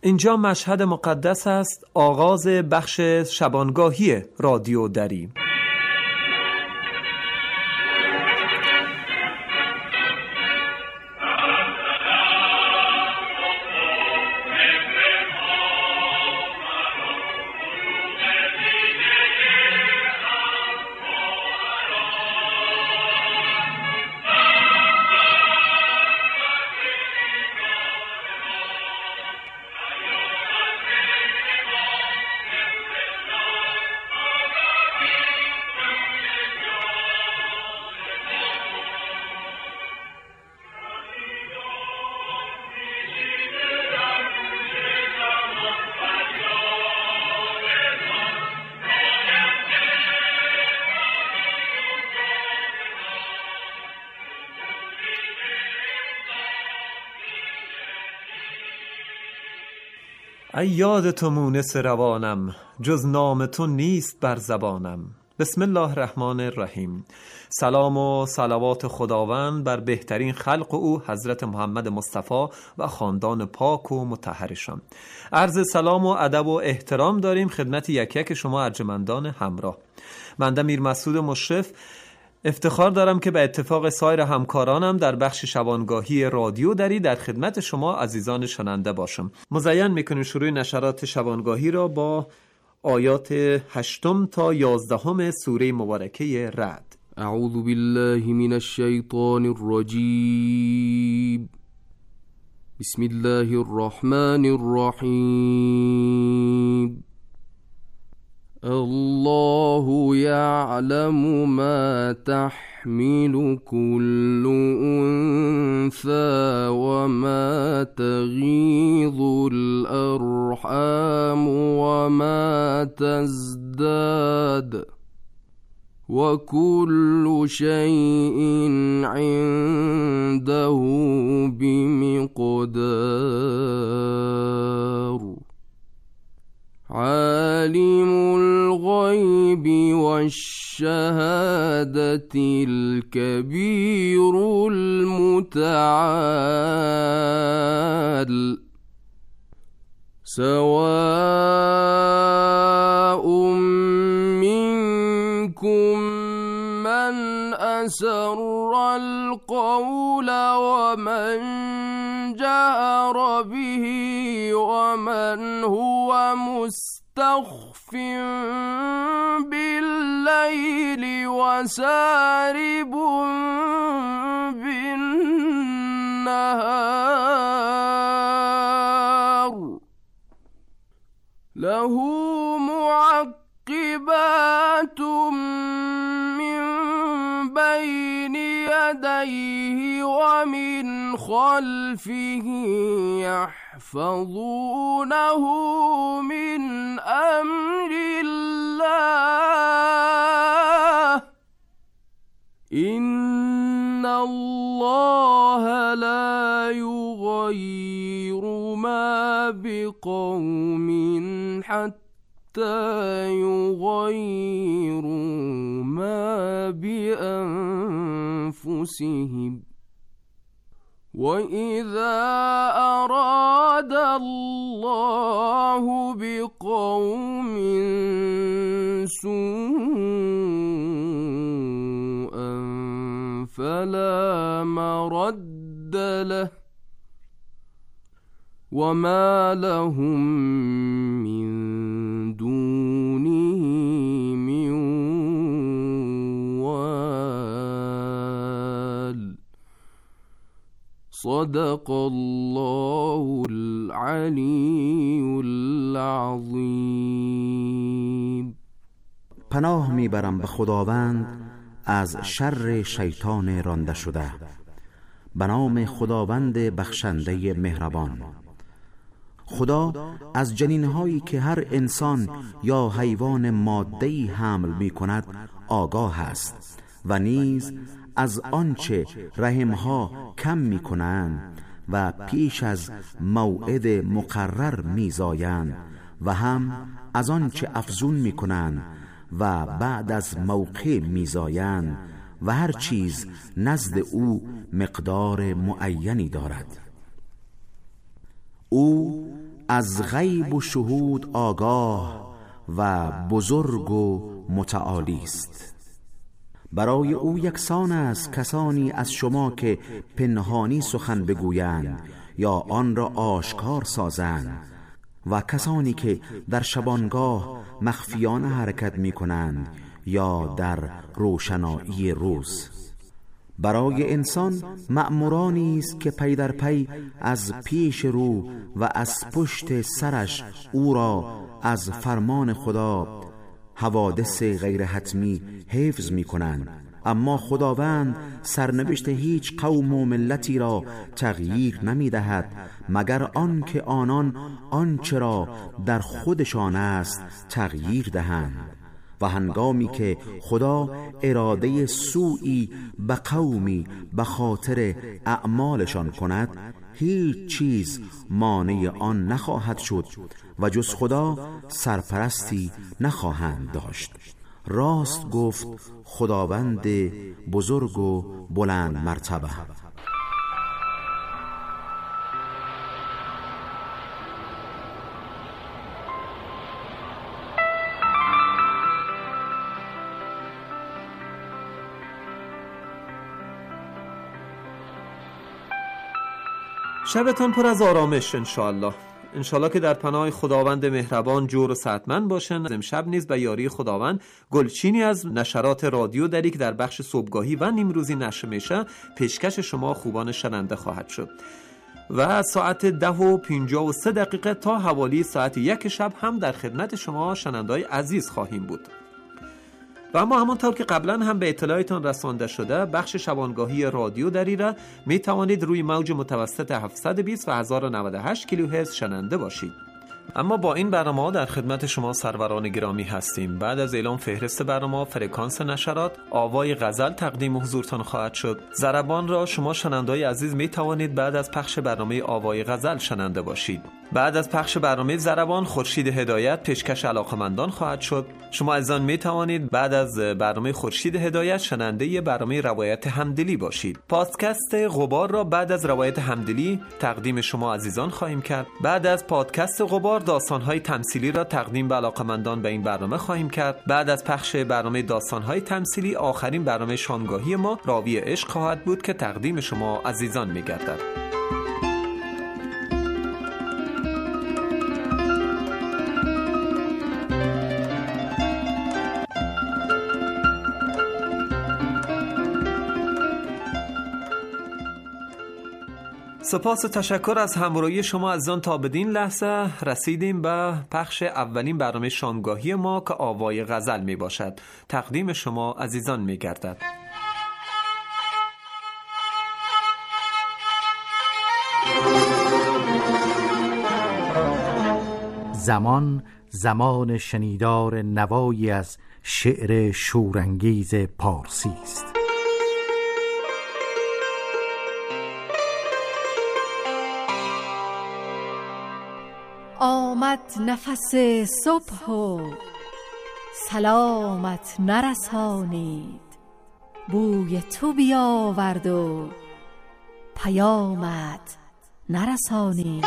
اینجا مشهد مقدس است، آغاز بخش شبانگاهی رادیو دری. ای یاد تو مونس روانم، جز نام تو نیست بر زبانم. بسم الله الرحمن الرحیم. سلام و صلوات خداوند بر بهترین خلق او حضرت محمد مصطفی و خاندان پاک و مطهرشان. عرض سلام و ادب و احترام داریم خدمت یک یک شما ارجمندان همراه. بنده میر مسعود مشرف افتخار دارم که به اتفاق سایر همکارانم در بخش شبانگاهی رادیو دری در خدمت شما عزیزان شنونده باشم. مزین میکنیم شروع نشرات شبانگاهی را با آیات 8 تا 11 سوره مبارکه رعد. اعوذ بالله من الشیطان الرجیم. بسم الله الرحمن الرحیم. الله يعلم ما تحمل كل أنثى وما تغيض الأرحام وما تزداد وكل شيء عنده بمقدار. عالم الغيب والشهادة الكبير المتعال. سواء منكم من أسر القول ومن جهر به ومن هو مستخف بالليل وسارب بالنهار. له معقبات من بين يديه ومن خلفه يحفظونه من أمر الله. إن الله لا يغير ما بقوم حتى يغيروا ما بأنفسهم. وإذا أراد الله بقوم سوءا فلا مرد له وما لهم من دونه من وال. صدق الله العلی العظیم. پناه میبرم به خداوند از شر شیطان رانده شده. به نام خداوند بخشنده مهربان. خدا از جنینهایی که هر انسان یا حیوان ماده‌ای حمل می‌کند آگاه است و نیز از آنچه رحمها کم می‌کنند و پیش از موعد مقرر می‌زایند و هم از آنچه افزون می‌کنند و بعد از موقع می‌زایند و هر چیز نزد او مقدار معینی دارد. او از غیب و شهود آگاه و بزرگ و متعالی است. برای او یکسان است کسانی از شما که پنهانی سخن بگویند یا آن را آشکار سازند و کسانی که در شبانگاه مخفیانه حرکت می کنند یا در روشنایی روز. برای انسان مأمورانی است که پی در پی از پیش رو و از پشت سرش او را از فرمان خدا حوادث غیر حتمی حفظ می کنند. اما خداوند سرنوشت هیچ قوم و ملتی را تغییر نمی دهد مگر آن که آنان آنچه را در خودشان است تغییر دهند. و هنگامی که خدا اراده سوئی به قومی به خاطر اعمالشان کند، هیچ چیز مانع آن نخواهد شد و جز خدا سرپرستی نخواهند داشت. راست گفت خداوند بزرگ و بلند مرتبه. شبتان پر از آرامش انشالله که در پناه خداوند مهربان جور و صحتمند باشن. امشب نیز به یاری خداوند گلچینی از نشرات رادیو دری که در بخش صبحگاهی و نیمروزی نشر میشه پیشکش شما خوبان شنونده خواهد شد و از ساعت 10:53 تا حوالی ساعت 1 شب هم در خدمت شما شنونده‌های عزیز خواهیم بود. و اما همانطور که قبلا هم به اطلاعتان رسانده شده، بخش شبانگاهی رادیو دری را می توانید روی موج متوسط 720 و 1098 کیلوهرتز شنونده باشید. اما با این برنامه در خدمت شما سروران گرامی هستیم. بعد از اعلام فهرست برنامه، فرکانس نشرات آوای غزل تقدیم حضورتان خواهد شد. ضربان را شما شنونده‌های عزیز می توانید بعد از پخش برنامه آوای غزل شنونده باشید. بعد از پخش برنامه ضربان، خورشید هدایت پیشکش علاقمندان خواهد شد. شما عزیزان می توانید بعد از برنامه خورشید هدایت شنونده برنامه روایت همدلی باشید. پادکست غبار را بعد از روایت همدلی تقدیم شما عزیزان خواهیم کرد. بعد از پادکست غبار داستان‌های تمثیلی را تقدیم به علاقمندان به این برنامه خواهیم کرد. بعد از پخش برنامه داستان‌های تمثیلی، آخرین برنامه شامگاهی ما راوی عشق خواهد بود که تقدیم شما عزیزان می‌گردد. سپاس و تشکر از همراهی شما عزیزان. تا بدین لحظه رسیدیم به پخش اولین برنامه شامگاهی ما که آوای غزل می باشد. تقدیم شما عزیزان می گردد. زمان شنیدار نوایی از شعر شورانگیز پارسی است. آمد نفس صبح و سلامت نرسانید، بوی تو بیاورد و پیامت نرسانید.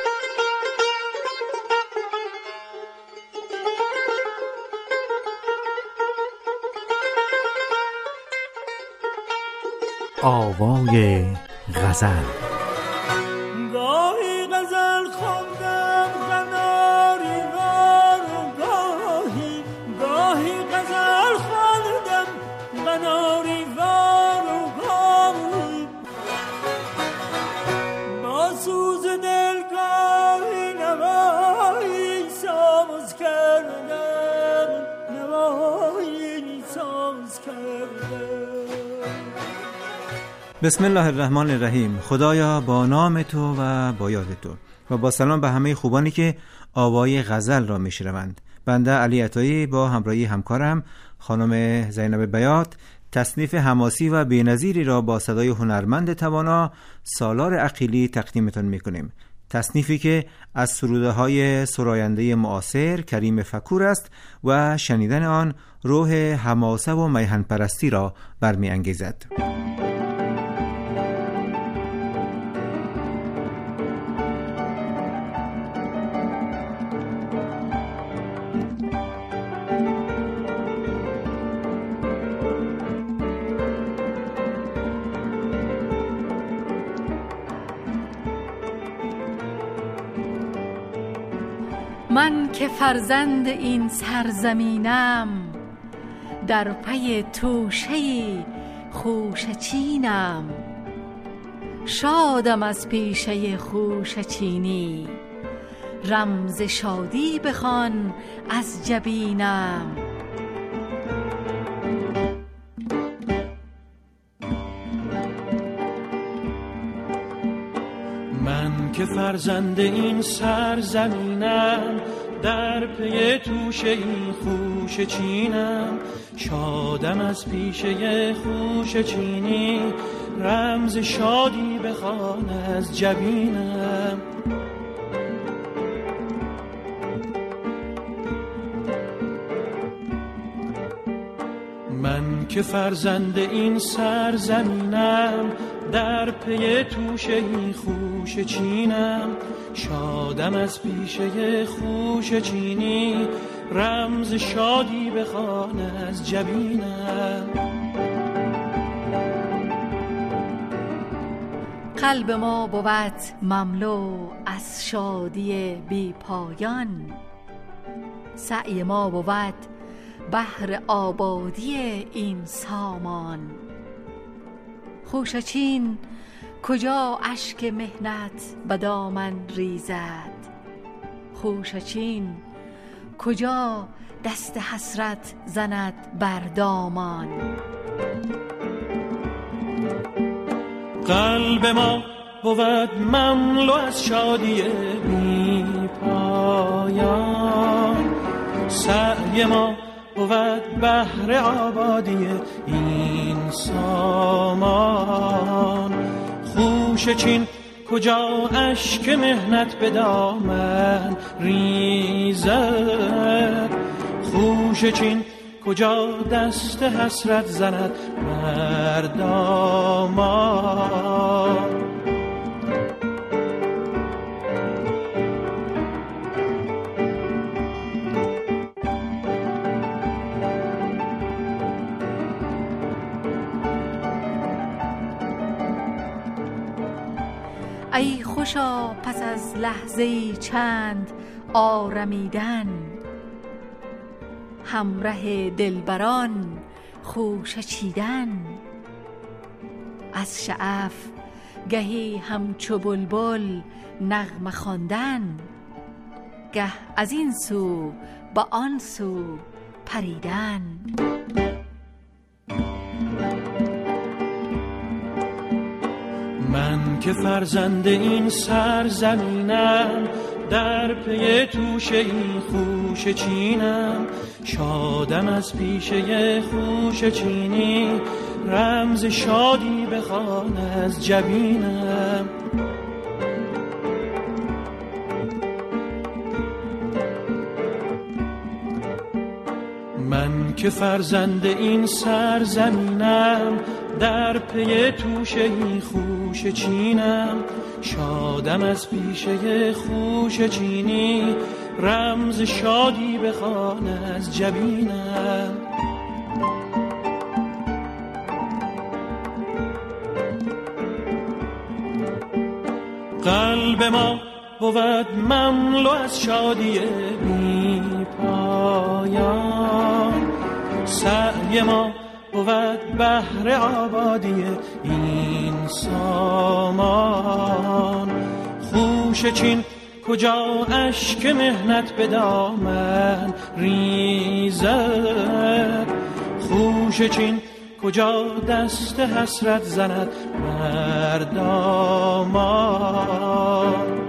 آوای غزل. بسم الله الرحمن الرحیم. خدایا با نام تو و با یاد تو و با سلام به همه خوبانی که آوای غزل را میشنوند. بنده علی عطایی با همراهی همکارم خانم زینب بیات تصنیف حماسی و بی‌نظیری را با صدای هنرمند توانا سالار عقیلی تقدیمتان میکنیم. تصنیفی که از سروده‌های سراینده معاصر کریم فکور است و شنیدن آن روح حماسه و میهن پرستی را برمی‌انگیزد. من که فرزند این سرزمینم، در پی توشه خوشه چینم. شادم از پیشه خوشه چینی، رمز شادی بخوان از جبینم. من که فرزند این سرزمینم، در پی توشه این خوشه چینم. شادم از پیشه خوشه چینی، رمز شادی بخوان از جبینم. من که فرزند این سرزمینم، در پی توشه این خوشه چینم. شادم از پیشه خوشه چینی، رمز شادی بخوان از جبینم. قلب ما بود مملو از شادی بی پایان، سعی ما بود بهر آبادی این سامان. خوشه چین کجا اشک مهنت به دامن ریزد، خوشه چین کجا دست حسرت زند بر دامان. قلب ما بود مملو از شادی بی پایان، سعی ما بود بهر آبادی این سامان. خوشه چین کجا اشک مهنت به دامن ریزد، خوشه چین کجا دست حسرت زند بر دامان. ای خوشا پس از لحظه‌ای چند آرمیدن، همره دلبران خوشه چیدن. از شعف گهی همچو بلبل نغمه خواندن، گه از این سو به آن سو پریدن. من که فرزند این سرزمینم، در پی توشه این خوشه چینم. شادم از پیشه خوشه چینی، رمز شادی بخوان از جبینم. من که فرزند این سرزمینم، در پی توشه این خوشه چینم. شادم از پیشه خوشه چینی، رمز شادی بخوان از جبینم. قلب ما بود مملو از شادی بی پایان، سعی ما بود بهر آبادی این سامان. خوشه چین کجا اشک مهنت به دامن ریزد، خوشه چین کجا دست حسرت زند بر دامان.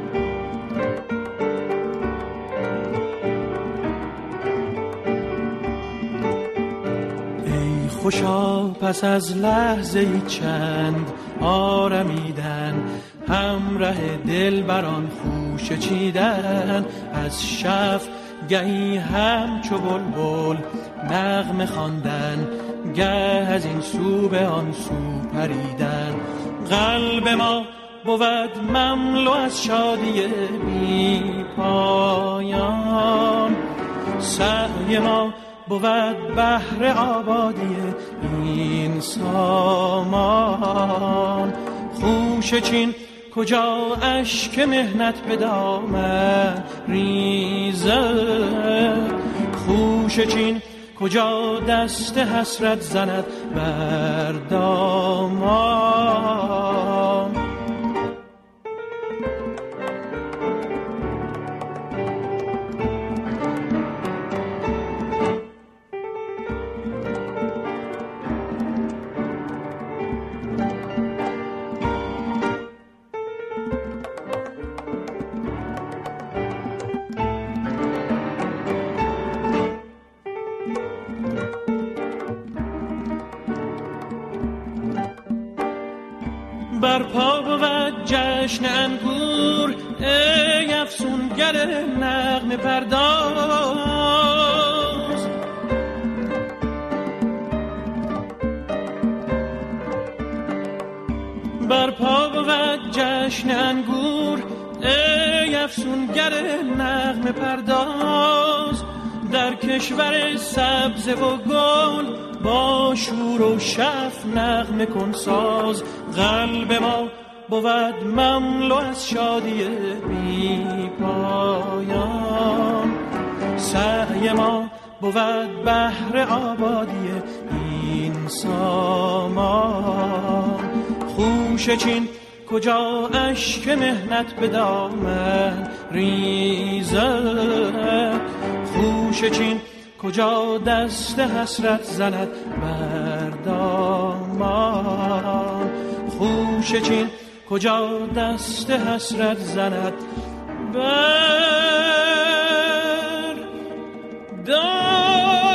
خوشا پس از لحظه چند آرمیدن، همره دلبران خوشه چیدن. از شف گهی همچو بلبل نغمه خواندن، گه از این سو به آن سو پریدن. قلب ما بود مملو از شادی بی پایان، سعی ما بود بهر آبادی این سامان. خوشه چین کجا اشک مهنت به دامن ریزد، خوشه چین کجا دست حسرت زند بر دامان. برپا بود جشن انگور ای افسونگر نغمه پرداز، برپا بود جشن انگور ای افسونگر نغمه پرداز، در کشور سبز و گل با شور و شف نغمه کن ساز. قلب ما بود مملو از شادی بی پایان، سعی ما بود بهر آبادی این سامان. خوشه چین کجا اشک مهنت به دامن ریزد، خوشه چین کجا دست حسرت زند بر دامان، خوشه چین کجا دست حسرت زند بر دامان.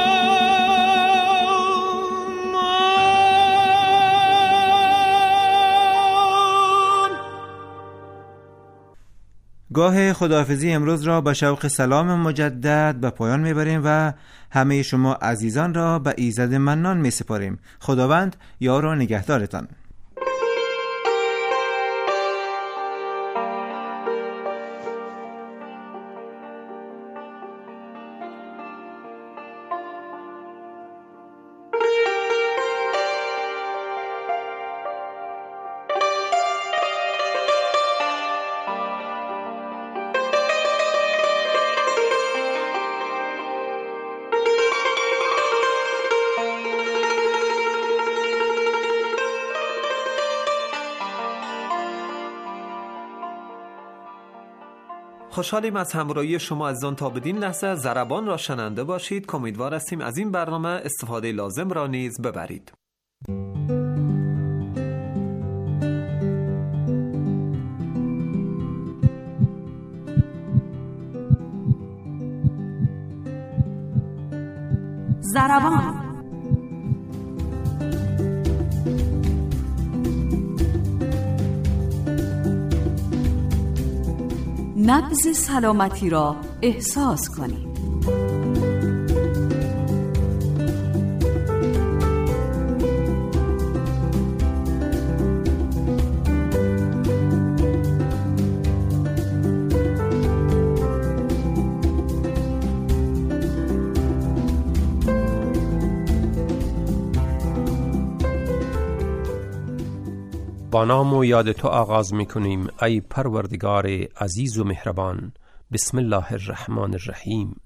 گاه خداحافظی امروز را با شوق سلام مجدد به پایان میبریم و همه شما عزیزان را به ایزد منان میسپاریم. خداوند یار و نگهدارتان. خوشحالیم از همراهی شما عزیزان. تا بدین لحظه ضربان را شنونده باشید. امیدوار هستیم از این برنامه استفاده لازم را نیز ببرید. ضربان نبض سلامتی را احساس کنید. با نام و یاد تو آغاز می کنیم ای پروردگار عزیز و مهربان. بسم الله الرحمن الرحیم.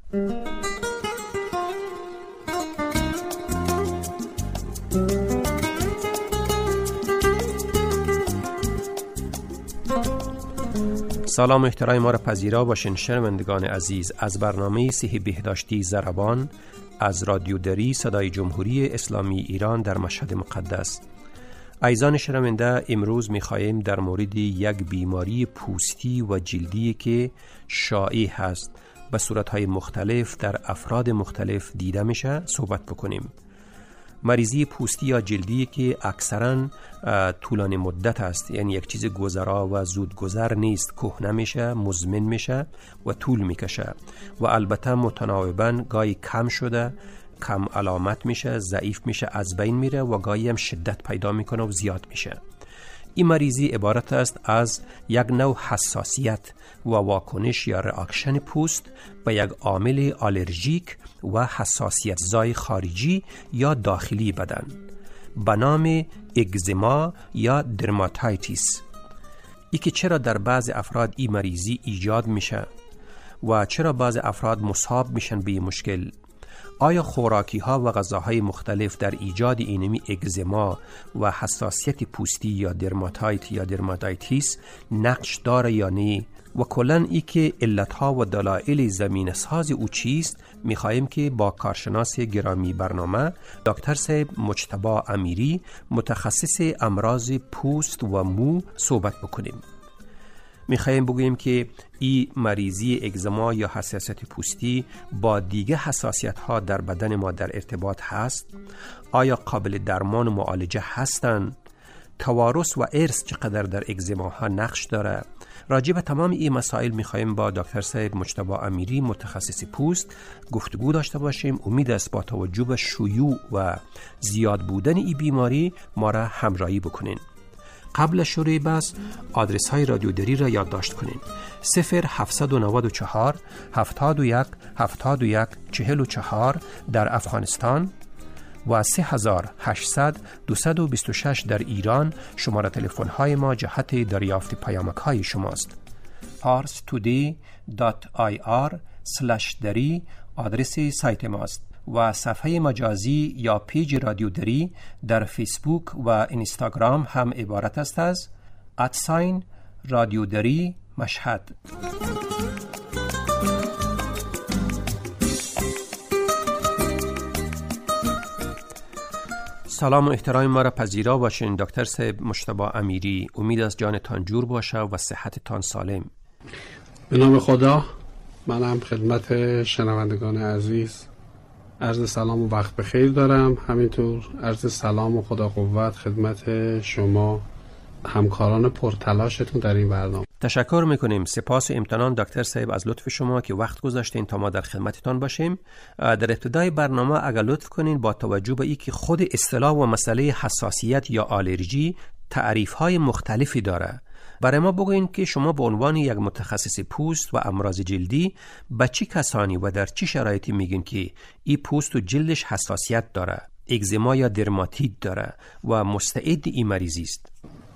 سلام و احترام ما را پذیرا باشین شنوندگان عزیز از برنامه صحی بهداشتی ضربان از رادیو دری صدای جمهوری اسلامی ایران در مشهد مقدس. عزیزان شنونده، امروز می‌خواهیم در مورد یک بیماری پوستی و جلدی که شایع هست به صورت‌های مختلف در افراد مختلف دیده میشه صحبت بکنیم. مریضی پوستی یا جلدی که اکثراً طولانی مدت است، یعنی یک چیز گذرا و زود گذر نیست، کهنه میشه، مزمن میشه و طول میکشه و البته متناوباً گاهی کم شده، کم علامت میشه، ضعیف میشه، از بین میره و گاهی هم شدت پیدا میکنه و زیاد میشه. این مریضی عبارت است از یک نوع حساسیت و واکنش یا ریاکشن پوست به یک عامل آلرژیک و حساسیت زای خارجی یا داخلی بدن به نام اگزما یا درماتایتیس. ای که چرا در بعض افراد این مریضی ایجاد میشه و چرا بعض افراد مصاب میشن به این مشکل. آیا خوراکی ها و غذاهای مختلف در ایجاد اینمی اگزما و حساسیت پوستی یا درماتایت یا درماتایتیس نقش داره یا نه؟ و کلن ای که علتها و دلایل زمین ساز او چیست میخواهیم که با کارشناس گرامی برنامه دکتر صاحب مجتبی امیری متخصص امراض پوست و مو صحبت بکنیم. میخواهیم بگوییم که این مریضی اگزما یا حساسیت پوستی با دیگه حساسیت ها در بدن ما در ارتباط هست؟ آیا قابل درمان و معالجه هستند؟ توارث و ارث چقدر در اگزما ها نقش داره؟ راجع به تمام این مسائل میخواهیم با دکتر صاحب مجتبی امیری متخصص پوست گفتگو داشته باشیم. امید است با توجه به شیوع و زیاد بودن این بیماری ما را همراهی بکنین. قبل شروع بحث آدرس های رادیو دری را یادداشت کنین: 0794 71 71 44 در افغانستان و 3800 226 در ایران. شماره تلفن های ما جهت دریافت پیامک های شماست. parstoday.ir/dari آدرس سایت ماست و صفحه مجازی یا پیج رادیو دری در فیسبوک و اینستاگرام هم عبارت است از رادیو دری مشهد. سلام و احترام ما را پذیرا باشین دکتر صاحب مجتبی امیری. امید از جانتان جور باشه و صحتتان سالم. به نام خدا. منم خدمت شنوندگان عزیز عرض سلام و وقت بخیر دارم. همینطور عرض سلام و خدا قوت خدمت شما همکاران پرتلاشتون در این برنامه. تشکر میکنیم. سپاس و امتنان دکتر صاحب از لطف شما که وقت گذاشتین تا ما در خدمتتان باشیم. در ابتدای برنامه اگر لطف کنین با توجه به اینکه خود اصطلاح و مسئله حساسیت یا آلرژی تعریف‌های مختلفی داره، برای ما بگوین که شما به عنوان یک متخصص پوست و امراض جلدی به چه کسانی و در چه شرایطی میگین که این پوست و جلدش حساسیت داره، اگزما یا درماتیت داره و مستعد این مریضی است؟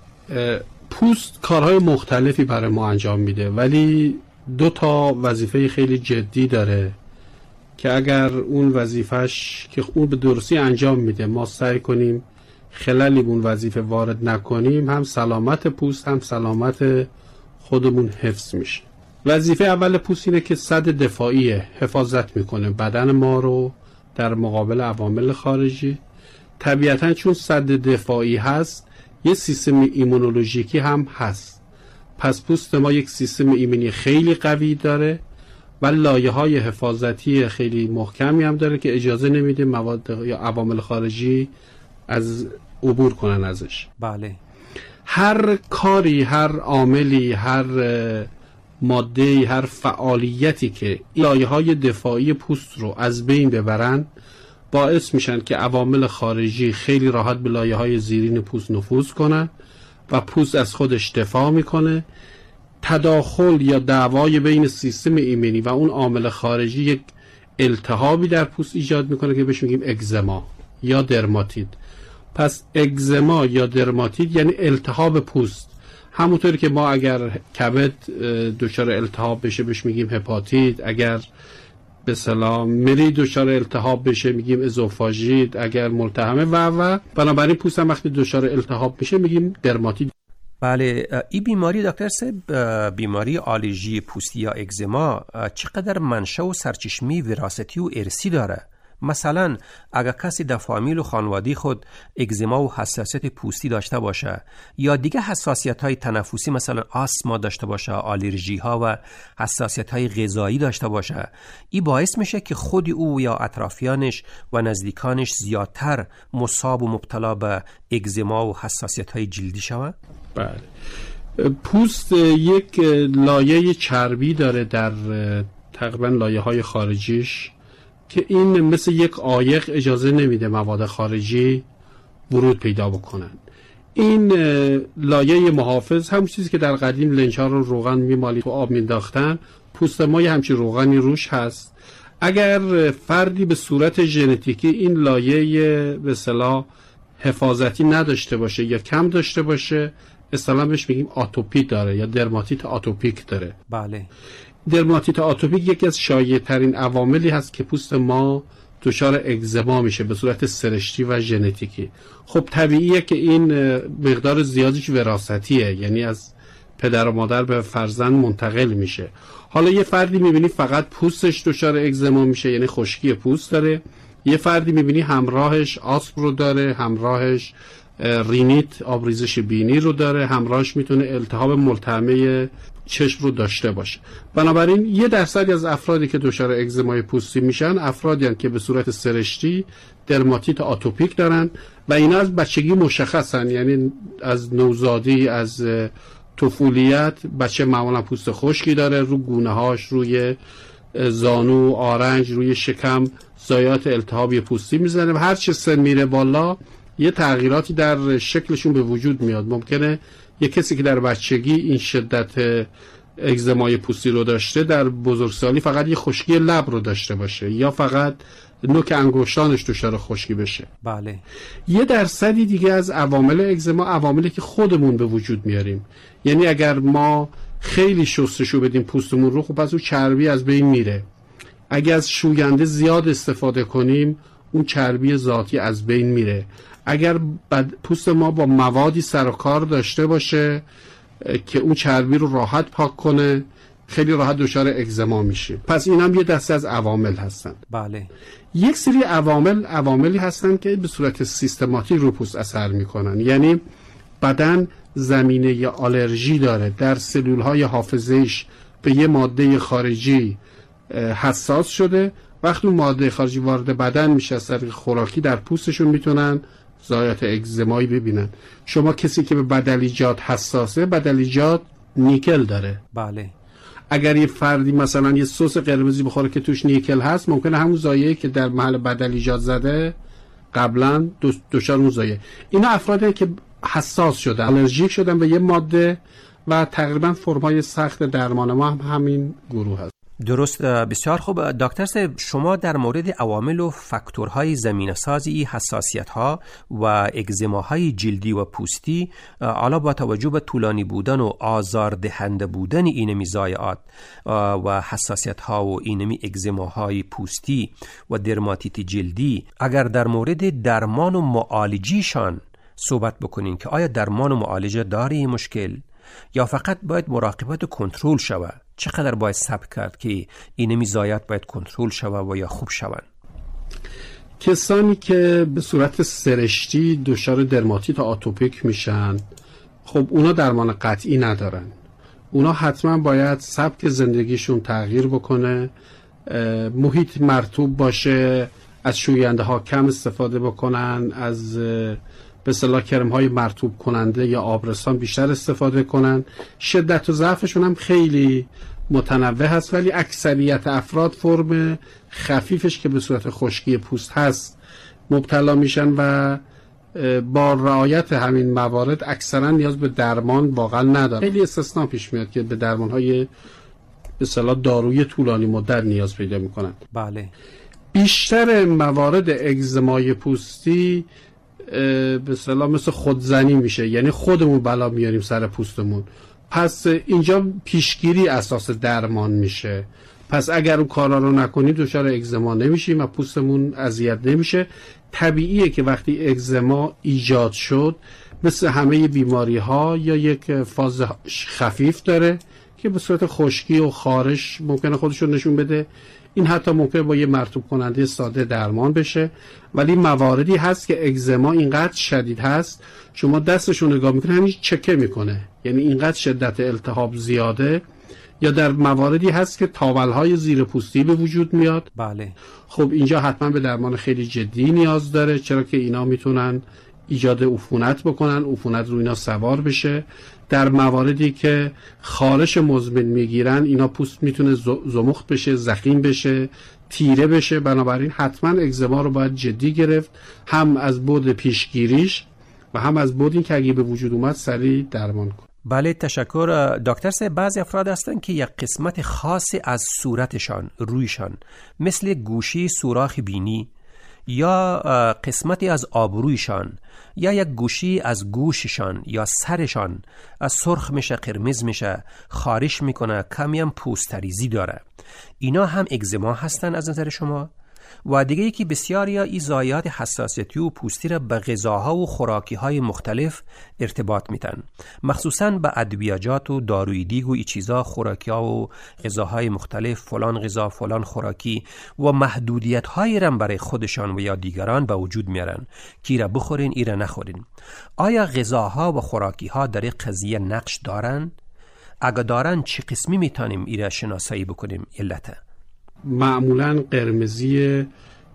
پوست کارهای مختلفی برای ما انجام میده، ولی 2 وظیفه خیلی جدی داره که اگر اون وظیفش که اون به درستی انجام میده ما سعی کنیم خللی به اون وظیفه وارد نکنیم، هم سلامت پوست هم سلامت خودمون حفظ میشه. وظیفه اول پوست اینه که سد دفاعی حفاظت میکنه بدن ما رو در مقابل عوامل خارجی. طبیعتاً چون سد دفاعی هست یه سیستم ایمونولوژیکی هم هست، پس پوست ما یک سیستم ایمنی خیلی قوی داره و لایه‌های حفاظتی خیلی محکمی هم داره که اجازه نمیده مواد یا عوامل خارجی از عبور کنن ازش. بله. هر کاری، هر عاملی، هر ماده‌ای، هر فعالیتی که لایه‌های دفاعی پوست رو از بین ببرن باعث میشن که عوامل خارجی خیلی راحت به لایه‌های زیرین پوست نفوذ کنن و پوست از خودش دفاع میکنه. تداخل یا دعوای بین سیستم ایمنی و اون عامل خارجی یک التهابی در پوست ایجاد میکنه که بهش میگیم اگزما یا درماتیت. پس اگزما یا درماتیت یعنی التهاب پوست. همونطوری که ما اگر کبد دچار التهاب بشه بهش میگیم هپاتیت، اگر به سلام مری دچار التهاب بشه میگیم ازوفاژیت، اگر ملتهمه و بنابراین پوست هم وقتی دچار التهاب بشه میگیم درماتیت. بله. این بیماری دکتر صاحب، بیماری آلرژی پوستی یا اگزما چقدر منشأ و سرچشمه وراثتی و ارثی داره؟ مثلا اگر کسی در فامیل و خانوادگی خود اگزما و حساسیت پوستی داشته باشه یا دیگه حساسیت‌های تنفسی مثلا آسما داشته باشه، آلرژی ها و حساسیت‌های غذایی داشته باشه، این باعث میشه که خود او یا اطرافیانش و نزدیکانش زیادتر مصاب و مبتلا به اگزما و حساسیت‌های جلدی شود؟ بله. پوست یک لایه چربی داره در تقریبا لایه‌های خارجیش که این مثل یک عایق اجازه نمیده مواد خارجی ورود پیدا بکنن. این لایه محافظ همون چیزی که در قدیم لنچا رو روغن میمالید تو آب مینداختن، پوست ما یه همچین روغنی روش هست. اگر فردی به صورت ژنتیکی این لایه به اصطلاح حفاظتی نداشته باشه یا کم داشته باشه، اصطلاحاً بهش میگیم آتوپی داره یا درماتیت آتوپیک داره. بله. درماتیت آتوپیک یکی از شایع‌ترین عواملی هست که پوست ما دچار اگزما میشه به صورت سرشتی و ژنتیکی. خب طبیعیه که این مقدار زیادیش وراثتیه، یعنی از پدر و مادر به فرزند منتقل میشه. حالا یه فردی میبینی فقط پوستش دچار اگزما میشه، یعنی خشکی پوست داره. یه فردی میبینی همراهش آسپ رو داره، همراهش رینیت آبریزش بینی رو داره، همراهش میتونه التهاب ملتهمه چشم رو داشته باشه. بنابراین 1% از افرادی که دچار اگزمای پوستی میشن افرادی هستند که به صورت سرشتی درماتیت آتوپیک دارن و اینا از بچگی مشخصن، یعنی از نوزادی، از طفولیت بچه معمولا پوست خشکی داره، رو گونه هاش، روی زانو، آرنج، روی شکم ضایعات التهابی پوستی میزنه و هر چه سن میره بالا یه تغییراتی در شکلشون به وجود میاد. ممکنه یه کسی که در بچگی این شدت اگزمای پوستی رو داشته در بزرگسالی فقط یه خشکی لب رو داشته باشه یا فقط نوک انگشتانش دچار خشکی بشه. بله. 1% دیگه از عوامل اگزما عواملی که خودمون به وجود میاریم، یعنی اگر ما خیلی شستشو بدیم پوستمون رو، خب پس اون چربی از بین میره. اگر از شوینده زیاد استفاده کنیم اون چربی ذاتی از بین میره. اگر پوست ما با موادی سر و کار داشته باشه که اون چربی رو راحت پاک کنه، خیلی راحت دچار اگزما میشه. پس این هم یه دسته از عوامل هستن. بله. یک سری عواملی هستن که به صورت سیستماتیک رو پوست اثر میکنن، یعنی بدن زمینه یا آلرژی داره، در سلولهای حافظه‌اش به یه ماده خارجی حساس شده. وقتی اون ماده خارجی وارد بدن میشه از طریق خوراکی در پوستشون میتونن ضایعات اگزمایی ببینن. شما کسی که به بدلیجات حساسه، بدلیجات نیکل داره. بله. اگر یه فردی مثلا یه سس قرمزی بخوره که توش نیکل هست، ممکنه همون ضایعی که در محل بدلیجات زده قبلا دچار اون ضایعه. اینا افرادی که حساس شدن، آلرژیک شدن به یه ماده و تقریبا فرمای سخت درمان ما هم همین گروه هست. درست. بسیار خوب. دکتر صاحب، شما در مورد عوامل و فاکتورهای زمینه‌سازی حساسیت‌ها و اگزماهای جلدی و پوستی، علاوه با توجه به طولانی بودن و آزاردهنده بودن اینمی ضایعات و حساسیت‌ها و اینمی اگزماهای پوستی و درماتیت جلدی، اگر در مورد درمان و معالجیشان صحبت بکنین که آیا درمان و معالجه داره این مشکل یا فقط باید مراقبت و کنترل شود؟ چقدر باید صبر کرد که اینمی ضایعات باید کنترل شود و یا خوب شوند؟ کسانی که به صورت سرشتی دچار درماتیت آتوپیک میشن، خب اونا درمان قطعی ندارن. اونا حتما باید سبک زندگیشون تغییر بکنه، محیط مرطوب باشه، از شوینده ها کم استفاده بکنن، از به اصطلاح کرم‌های مرطوب کننده یا آبرسان بیشتر استفاده کنن. شدت و ضعفشون هم خیلی متنوع هست، ولی اکثریت افراد فرم خفیفش که به صورت خشکی پوست هست مبتلا میشن و با رعایت همین موارد اکثرا نیاز به درمان واقعا ندارن. خیلی استثنا پیش میاد که به درمان‌های به اصطلاح دارویی طولانی مدت نیاز پیدا میکنن. بله. بیشتر موارد اگزمای پوستی به اصطلاح مثل خودزنی میشه، یعنی خودمون بلا میاریم سر پوستمون. پس اینجا پیشگیری اساس درمان میشه. پس اگر اون کارا رو نکنیم دچار اگزما نمیشیم و پوستمون اذیت نمیشه. طبیعیه که وقتی اگزما ایجاد شد مثل همه بیماری ها یا یک فاز خفیف داره که به صورت خشکی و خارش ممکنه خودشون نشون بده. این حتی ممکنه با یه مرطوب کننده ساده درمان بشه، ولی مواردی هست که اگزما اینقدر شدید هست شما دستشون نگاه میکنه همین چکه میکنه، یعنی اینقدر شدت التهاب زیاده. یا در مواردی هست که تاولهای زیر پوستی به وجود میاد. بله. خب اینجا حتما به درمان خیلی جدی نیاز داره، چرا که اینا میتونن ایجاد عفونت بکنن، عفونت رو اینا سوار بشه. در مواردی که خارش مزمن میگیرن اینا پوست میتونه زمخت بشه، زخیم بشه، تیره بشه. بنابراین حتما اگزما رو باید جدی گرفت، هم از بعد پیشگیریش و هم از بعد این که اگه به وجود اومد سریع درمان کن. بله، تشکر. دکتر صاحب، بعضی افراد هستن که یک قسمت خاصی از صورتشان، رویشان، مثل گوشه سوراخ بینی یا قسمتی از آبرویشان یا یک گوشی از گوششان یا سرشان سرخ میشه، قرمز میشه، خارش میکنه، کمی هم پوستریزی داره، اینا هم اگزما هستن از نظر شما؟ و دیگه یکی بسیاری این ضایعات حساسیتی و پوستی را به غذاها و خوراکی‌های مختلف ارتباط میتن، مخصوصاً به ادویه‌جات و داروی دیگ و این چیزا، خوراکی‌ها و غذاهای مختلف، فلان غذا فلان خوراکی و محدودیت‌هایی را برای خودشان و یا دیگران به وجود میارن که ایرا بخورین ایرا نخورین. آیا غذاها و خوراکی‌ها در این قضیه نقش دارن؟ اگه دارن چه قسمی میتونیم ایرا شناسایی بکنیم علته؟ معمولاً قرمزی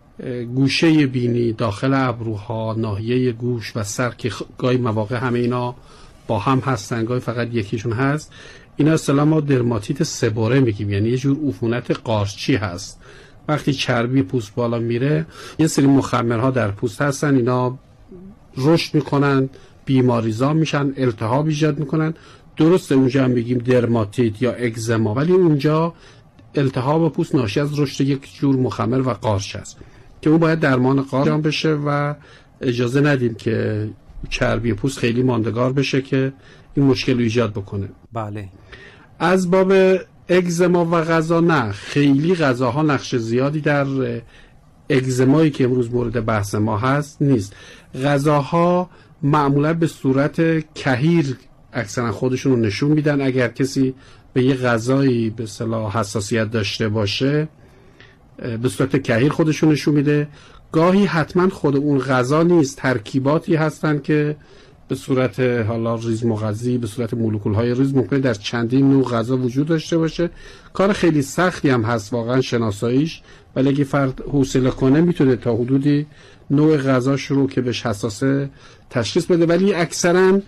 گوشه بینی، داخل ابروها، ناحیه گوش و سر که گاهی مواقع همه اینا با هم هستن، گاهی فقط یکیشون هست، اینا اصطلاحاً ما درماتیت سبوره میگیم، یعنی یه جور عفونت قارچی هست. وقتی چربی پوست بالا میره یه سری مخمرها در پوست هستن، اینا رشد میکنن، بیماریزا میشن، التهاب ایجاد میکنن. درسته اونجا هم بگیم درماتیت یا اگزما، ولی اونجا التهاب پوست ناشی از رشد یک جور مخمر و قارچ است که اون باید درمان قارچ انجام بشه و اجازه ندیم که چربی پوست خیلی ماندگار بشه که این مشکل رو ایجاد بکنه. بله. از باب اگزما و غذا نه، خیلی غذاها نقش زیادی در اگزمایی که امروز مورد بحث ما هست نیست. غذاها معمولا به صورت کهیر اکثرا خودشون رو نشون میدن. اگر کسی به یه غذایی به اصطلاح حساسیت داشته باشه به صورت کهیر خودشون نشون میده. گاهی حتما خود اون غذا نیست، ترکیباتی هستن که به صورت حالا ریز مغذی، به صورت مولکول‌های ریز ممکنه در چندین نوع غذا وجود داشته باشه. کار خیلی سختی هم هست واقعا شناساییش، ولی اگه فرد حوصله کنه میتونه تا حدودی نوع غذاش رو که بهش حساسه تشخیص بده. ولی اکثرا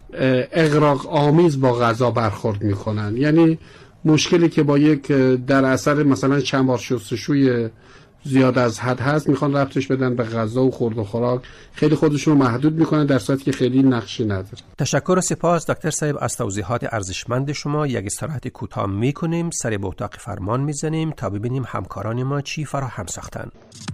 اغراق آمیز با غذا برخورد میکنن، یعنی مشکلی که با یک در اثر مثلا چند بار شستشوی زیاد از حد هست میخوان ربطش بدن به غذا و خورد و خوراک، خیلی خودشون رو محدود میکنن در صورتی که خیلی نقشی نداره. تشکر و سپاس دکتر صاحب از توضیحات ارزشمند شما. یک استراحت کوتاه میکنیم، سر به اتاق فرمان میزنیم تا ببینیم همکاران ما چی فراهم ساختن.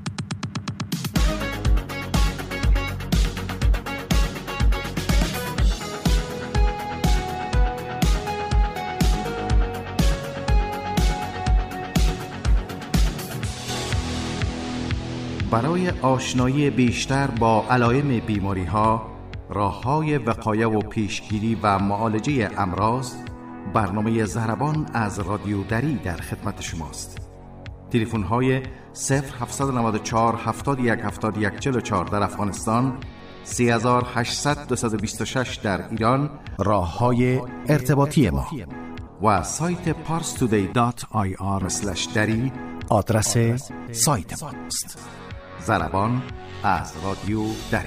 برای آشنایی بیشتر با علائم بیماری‌ها، راه‌های وقایه و پیشگیری و معالجه امراض، برنامه ضربان از رادیو دری در خدمت شماست. تلفن‌های 0794 71 71 44 در افغانستان، 3800 226 در ایران راه‌های ارتباطی ما و سایت parstoday.ir/dari آدرس سایت ماست. ضربان از رادیو دری.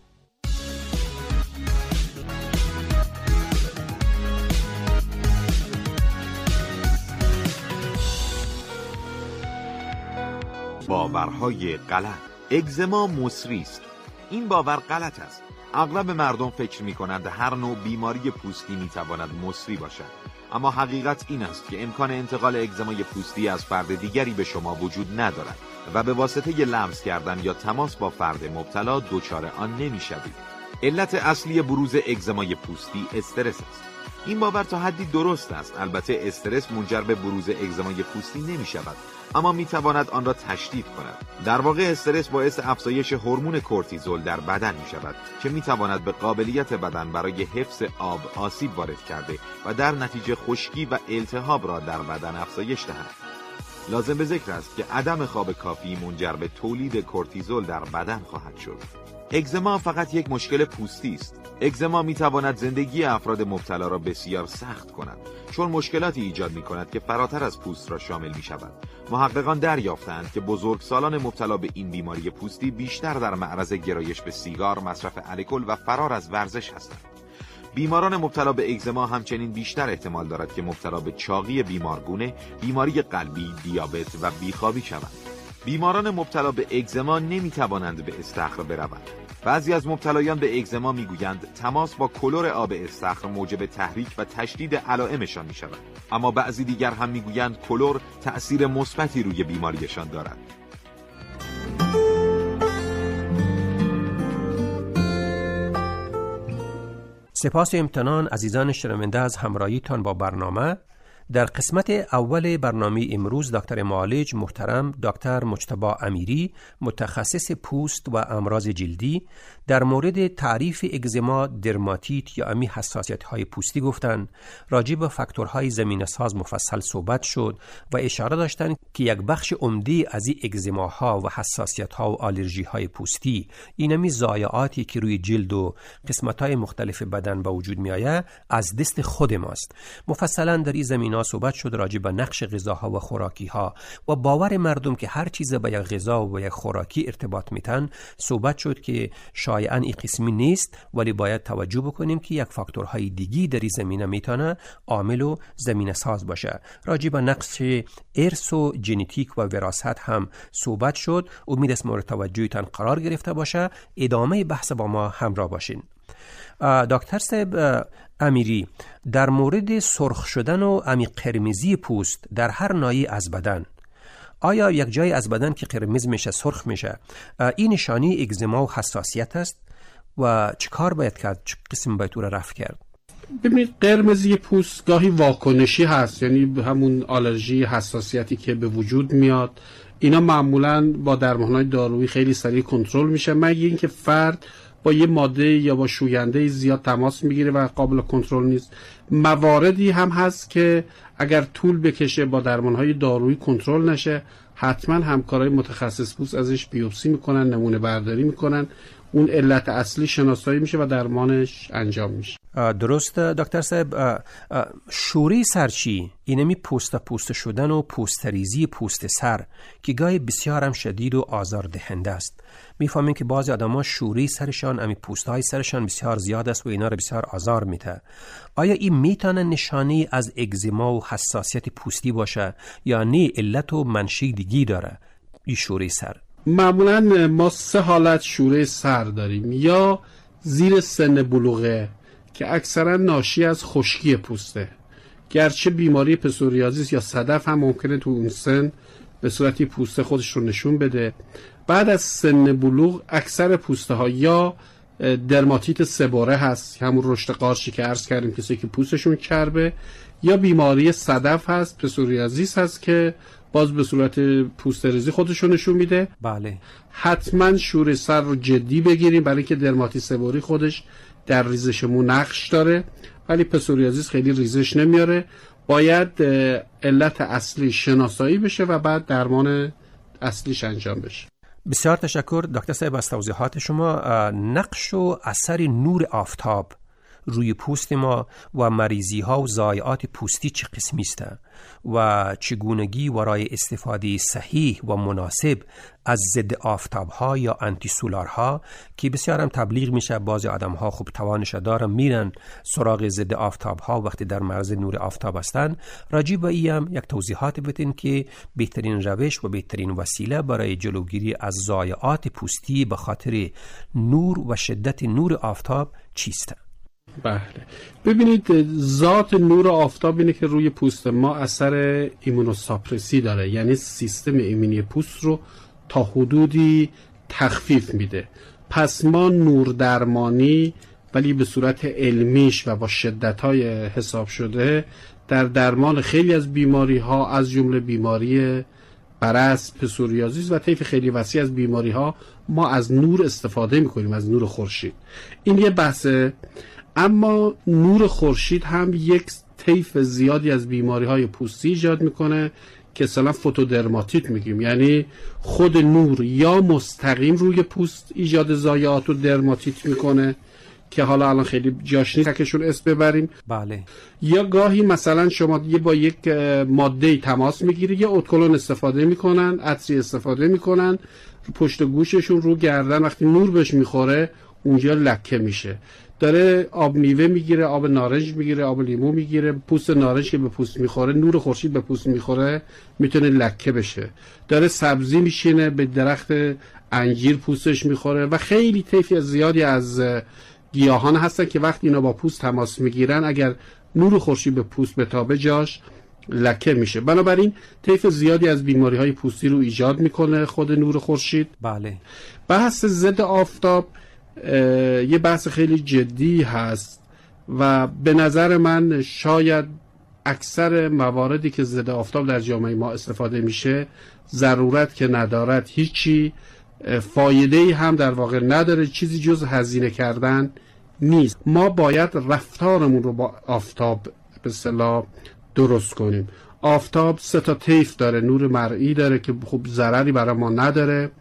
باورهای غلط. اگزما مصری است. این باور غلط است. اغلب مردم فکر می‌کنند هر نوع بیماری پوستی می‌تواند مصری باشد، اما حقیقت این است که امکان انتقال اگزمای پوستی از فرد دیگری به شما وجود ندارد و به واسطه لمس کردن یا تماس با فرد مبتلا دچار آن نمی‌شوید. علت اصلی بروز اگزمای پوستی استرس است. این باور تا حدی درست است. البته استرس منجر به بروز اگزمای پوستی نمی‌شود، اما می‌تواند آن را تشدید کند. در واقع استرس باعث افزایش هورمون کورتیزول در بدن می‌شود که می‌تواند به قابلیت بدن برای حفظ آب آسیب وارد کرده و در نتیجه خشکی و التهاب را در بدن افزایش دهد. لازم به ذکر است که عدم خواب کافی منجر به تولید کورتیزول در بدن خواهد شد. اگزما فقط یک مشکل پوستی است. اگزما می‌تواند زندگی افراد مبتلا را بسیار سخت کند، چون مشکلاتی ایجاد می‌کند که فراتر از پوست را شامل می‌شود. محققان دریافتند که بزرگسالان مبتلا به این بیماری پوستی بیشتر در معرض گرایش به سیگار، مصرف الکل و فرار از ورزش هستند. بیماران مبتلا به اگزما همچنین بیشتر احتمال دارد که مبتلا به چاقی بیمارگونه، بیماری قلبی، دیابت و بیخوابی شوند. بیماران مبتلا به اگزما نمی‌توانند به استخر بروند. بعضی از مبتلایان به اگزما میگویند تماس با کلور آب استخر موجب تحریک و تشدید علائمشان می‌شود، اما بعضی دیگر هم میگویند کلور تأثیر مثبتی روی بیماریشان دارد. سپاس و امتنان عزیزان شنونده از همراهیتان با برنامه. در قسمت اول برنامه امروز دکتر معالج محترم دکتر مجتبی امیری، متخصص پوست و امراض جلدی، در مورد تعریف اگزما، درماتیت یا امی حساسیت‌های پوستی گفتند. راجع به فاکتورهای زمینه‌ساز مفصل صحبت شد و اشاره داشتند که یک بخش عمده از این اگزماها و حساسیت‌ها و آلرژی‌های پوستی، اینمی ضایعاتی که روی جلد و قسمت‌های مختلف بدن به وجود می‌آید، از دست خود ماست. مفصلاً در این زمینه صحبت شد راجع به نقش غذاها و خوراکی‌ها و باور مردم که هر چیز به یک غذا و یک خوراکی ارتباط میتن. صحبت شد که شایعاً این قسمی نیست، ولی باید توجه بکنیم که یک فاکتورهای دیگی در این زمینه میتونه عامل و زمینه ساز باشه. راجع به نقش ارث و ژنتیک و وراثت هم صحبت شد. امید است مورد توجهتان قرار گرفته باشه. ادامه بحث با ما همراه باشین. دکتر صاحب امیری، در مورد سرخ شدن و امی قرمزی پوست در هر ناحیه از بدن، آیا یک جای از بدن که قرمز میشه، سرخ میشه، این نشانی اگزما و حساسیت است و چه کار باید کرد؟ چه قسم باید او را رفع کرد؟ ببینید، قرمزی پوست گاهی واکنشی هست، یعنی همون آلرژی، حساسیتی که به وجود میاد. اینا معمولاً با درمان‌های دارویی خیلی سریع کنترل میشه، مگر اینکه فرد با یه ماده یا با شوینده زیاد تماس میگیره و قابل کنترل نیست. مواردی هم هست که اگر طول بکشه با درمانهای دارویی کنترل نشه، حتما همکارای متخصص پوست ازش بیوپسی میکنن، نمونه برداری میکنن، اون علت اصلی شناسایی میشه و درمانش انجام میشه. درست دکتر صاحب. شوره سرچی، اینمی پوست شدن و پوستریزی پوست سر که گاهی بسیار هم شدید و آزاردهنده است. میفهمیم که بعضی آدما شوره سرشان، امی پوستهای سرشان بسیار زیاد است و اینا رو بسیار آزار میده. آیا این میتونه نشانی از اگزما و حساسیت پوستی باشه یا نه علت و منشأ دیگی داره این شوره سر؟ معمولا ما 3 حالت شوره سر داریم. یا زیر سن بلوغه که اکثرا ناشی از خشکی پوسته، گرچه بیماری پسوریازیس یا صدف هم ممکنه تو اون سن به صورتی پوسته خودش رو نشون بده. بعد از سن بلوغ اکثر پوسته ها یا درماتیت سبوره هست، همون رشد قارچی که عرض کردیم، کسی که پوستشون چربه، یا بیماری صدف هست، پسوریازیس هست که باز به صورت پوستریزی خودشو نشون میده. بله، حتما شوره سر رو جدی بگیریم، برای اینکه درماتیت سبوری خودش در ریزش مو نقش داره، ولی پسوریازیس خیلی ریزش نمیاره. باید علت اصلی شناسایی بشه و بعد درمان اصلیش انجام بشه. بسیار تشکر دکتر صاحب از توضیحات شما. نقش و اثر نور آفتاب روی پوست ما و مریضی ها و ضایعات پوستی چه قسمی است و چگونگی ورای استفاده صحیح و مناسب از ضد آفتاب ها یا آنتی سولار ها که بسیار هم تبلیغ میشه. بعضی آدم ها خوب توانش دارن میرن سراغ ضد آفتاب ها وقتی در معرض نور آفتاب هستن. راجع به این هم یک توضیحات بدین که بهترین روش و بهترین وسیله برای جلوگیری از ضایعات پوستی به خاطر نور و شدت نور آفتاب چیست؟ بله، ببینید، ذات نور آفتاب اینه که روی پوست ما اثر ایمونوساپرسی داره، یعنی سیستم ایمنی پوست رو تا حدودی تخفیف میده. پس ما نور درمانی، ولی به صورت علمیش و با شدت‌های حساب شده، در درمان خیلی از بیماری ها از جمله بیماری برص، پسوریازیس و طیف خیلی وسیع از بیماری ها ما از نور استفاده میکنیم، از نور خورشید. این یه بحثه. اما نور خورشید هم یک طیف زیادی از بیماری‌های پوستی ایجاد میکنه که اصلا فوتودرماتیت میگیم، یعنی خود نور یا مستقیم روی پوست ایجاد ضایعات و درماتیت میکنه که حالا الان خیلی جاش نیست تکشون اسم ببریم. بله. یا گاهی مثلا شما با یک ماده تماس میگیری، یا اتکلون استفاده میکنن، عطری استفاده میکنن، پشت گوششون، رو گردن، وقتی نور بهش میخوره اونجا لکه میشه. داره آب میوه میگیره، آب نارنج میگیره، آب لیمو میگیره، پوست نارنج که به پوست میخوره، نور خورشید به پوست میخوره میتونه لکه بشه. داره سبزی میشینه، به درخت انجیر پوستش میخوره و خیلی طیف زیادی از گیاهان هستن که وقتی اینا با پوست تماس میگیرن، اگر نور خورشید به پوست بتابه جاش لکه میشه. بنابراین طیف زیادی از بیماری‌های پوستی رو ایجاد میکنه خود نور خورشید. بله. بحث ضد آفتاب یه بحث خیلی جدی هست و به نظر من شاید اکثر مواردی که ضد آفتاب در جامعه ما استفاده میشه ضرورت که ندارد، هیچی فایده‌ای هم در واقع نداره، چیزی جز هزینه کردن نیست. ما باید رفتارمون رو با آفتاب به اصطلاح درست کنیم. آفتاب 3 تا طیف داره، نور مرئی داره که خب ضرری برای ما نداره،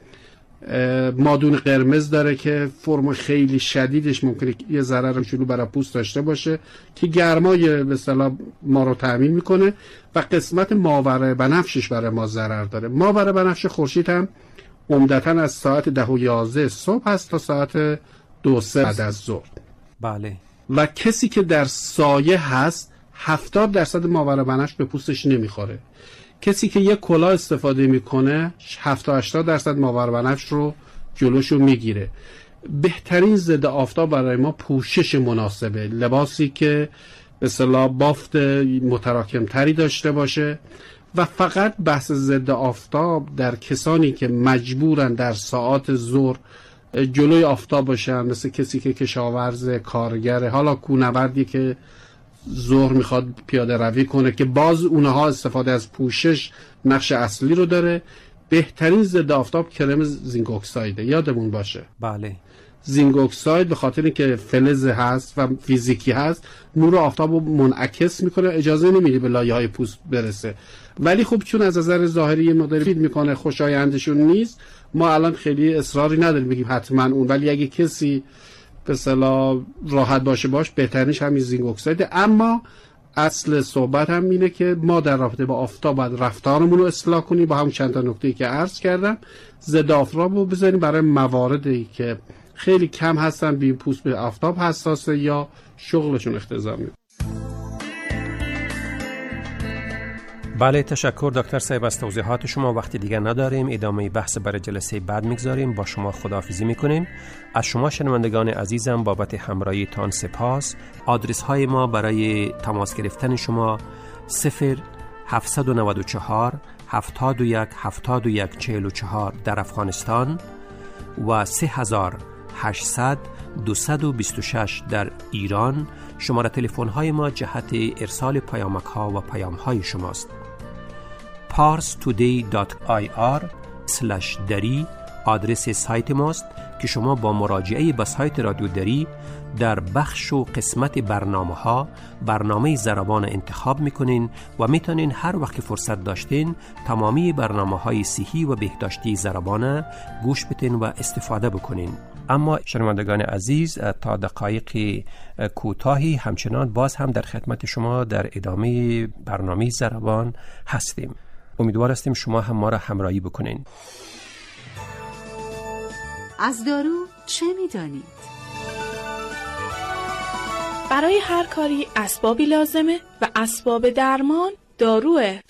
مادون قرمز داره که فرم خیلی شدیدش ممکنه یه ضرر شلو برای پوست داشته باشه که گرمای به اصطلاح ما رو تامین میکنه، و قسمت ماوراء بنفشش برای ما ضرر داره. ماوراء بنفش خورشید هم عمدتاً از ساعت 10 و 11 صبح هست تا ساعت 2-3 بعد از ظهر. بله. و کسی که در سایه هست 70% ماوراء بنفش به پوستش نمیخوره. کسی که یک کلاه استفاده میکنه 70-80% ماوراء بنفش رو جلوشو میگیره. بهترین ضد آفتاب برای ما پوشش مناسبه، لباسی که به اصطلاح بافت متراکم تری داشته باشه، و فقط بحث ضد آفتاب در کسانی که مجبورن در ساعات ظهر جلوی آفتاب باشن، مثل کسی که کشاورز، کارگره، حالا کوهنوردی که ظهر میخواد پیاده روی کنه که باز اونها استفاده از پوشش نقش اصلی رو داره. بهترین ضد آفتاب کرم زینک اکسایده، یادمون باشه. بله. زینک اکساید به خاطر اینکه فلز هست و فیزیکی هست نور آفتاب رو منعکس میکنه، اجازه نمیده به لایه‌های پوست برسه، ولی خب چون از نظر ظاهری مدل فید میکنه، خوشایندشون نیست، ما الان خیلی اصراری نداریم بگیم حتما اون، ولی اگه کسی به اصطلاح راحت باش بهترینش همین زینک اکسایده. اما اصل صحبت هم اینه که ما در رابطه با آفتاب باید رفتارمون رو اصلاح کنیم با همون چند تا نکته‌ای که عرض کردم. ضد آفتاب رو بذاریم برای مواردی که خیلی کم هستن، بی پوست به آفتاب حساسه یا شغلشون اختزامی. بله، تشکر دکتر صاحب از توضیحات شما. وقتی دیگه نداریم، ادامه بحث برای جلسه بعد میگذاریم. با شما خداحافظی میکنیم. از شما شنوندگان عزیزم بابت همراهی تان سپاس. آدرس های ما برای تماس گرفتن شما 0794 71 71 44 در افغانستان و 3800 226 در ایران. شماره تلفن های ما جهت ارسال پیامک ها و پیام های شماست. parstoday.ir/dari آدرس سایت ماست که شما با مراجعه به سایت رادیو دری در بخش و قسمت برنامه ضربان انتخاب میکنین و میتونین هر وقت که فرصت داشتین تمامی برنامه‌های صحی و بهداشتی ضربان گوش بدین و استفاده بکنین. اما شنوندگان عزیز، تا دقایق کوتاهی همچنان باز هم در خدمت شما در ادامه برنامه ضربان هستیم. امیدوار هستیم شما هم ما را همراهی بکنین. از دارو چه می‌دانید؟ برای هر کاری اسبابی لازمه و اسباب درمان داروه.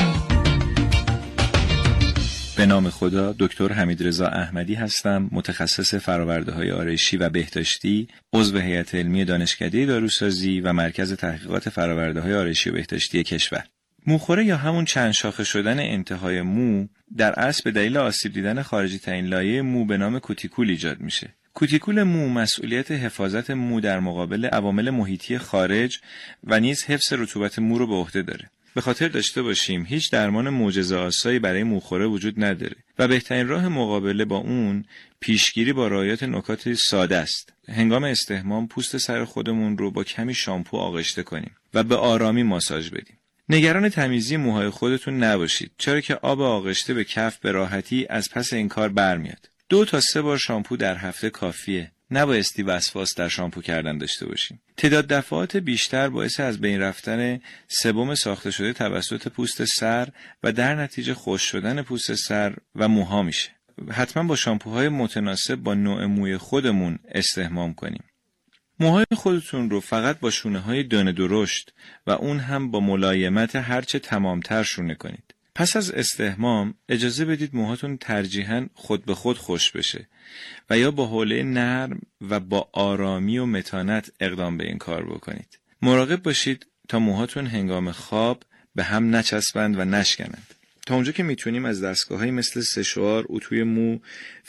به نام خدا، دکتر حمیدرضا احمدی هستم، متخصص فرآورده‌های آرایشی و بهداشتی، عضو هیئت علمی دانشکده داروسازی و مرکز تحقیقات فرآورده‌های آرایشی و بهداشتی کشور. موخوره یا همون چند شاخه شدن انتهای مو در اصل به دلیل آسیب دیدن خارجی ترین لایه مو به نام کوتیکول ایجاد میشه. کوتیکول مو مسئولیت حفاظت مو در مقابل عوامل محیطی خارج و نیز حفظ رطوبت مو رو به عهده داره. به خاطر داشته باشیم هیچ درمان معجزه‌آسایی برای موخوره وجود نداره و بهترین راه مقابله با اون پیشگیری با رعایت نکات ساده است. هنگام استحمام پوست سر خودمون رو با کمی شامپو آغشته کنیم و به آرامی ماساژ بدیم. نگران تمیزی موهای خودتون نباشید، چرا که آب آغشته به کف به راحتی از پس این کار برمیاد. 2 تا 3 بار شامپو در هفته کافیه. نبایستی وسواس در شامپو کردن داشته باشیم. تعداد دفعات بیشتر باعث از بین رفتن سبم ساخته شده توسط پوست سر و در نتیجه خشک شدن پوست سر و موها میشه. حتما با شامپوهای متناسب با نوع موی خودمون استحمام کنیم. موهای خودتون رو فقط با شونه‌های دانه درشت و اون هم با ملایمت هرچه تمامتر شونه کنید. پس از استحمام اجازه بدید موهاتون ترجیحاً خود به خود خشک بشه و یا با حوله نرم و با آرامی و متانت اقدام به این کار بکنید. مراقب باشید تا موهاتون هنگام خواب به هم نچسبند و نشکنند. تا اونجا که میتونیم از دستگاه‌هایی مثل سشوار، اتوی مو،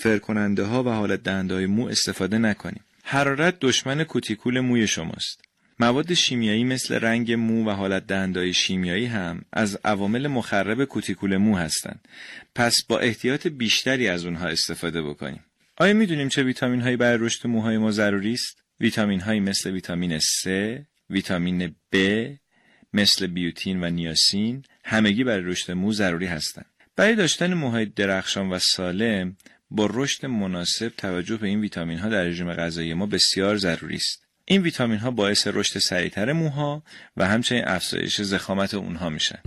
فرکننده‌ها و حالت دهنده‌های مو استفاده نکنیم. حرارت دشمن کوتیکول موی شماست. مواد شیمیایی مثل رنگ مو و حالت دهنده‌های شیمیایی هم از عوامل مخرب کوتیکول مو هستند. پس با احتیاط بیشتری از اونها استفاده بکنیم. آیا میدونیم چه ویتامین هایی برای رشد موهای ما ضروری است؟ ویتامین هایی مثل ویتامین C، ویتامین B، مثل بیوتین و نیاسین همگی برای رشد مو ضروری هستند. برای داشتن موهای درخشان و سالم با رشد مناسب توجه به این ویتامین ها در رژیم غذایی ما بسیار ضروری است. این ویتامین ها باعث رشد سریعتر موها و همچنین افزایش ضخامت اونها میشن.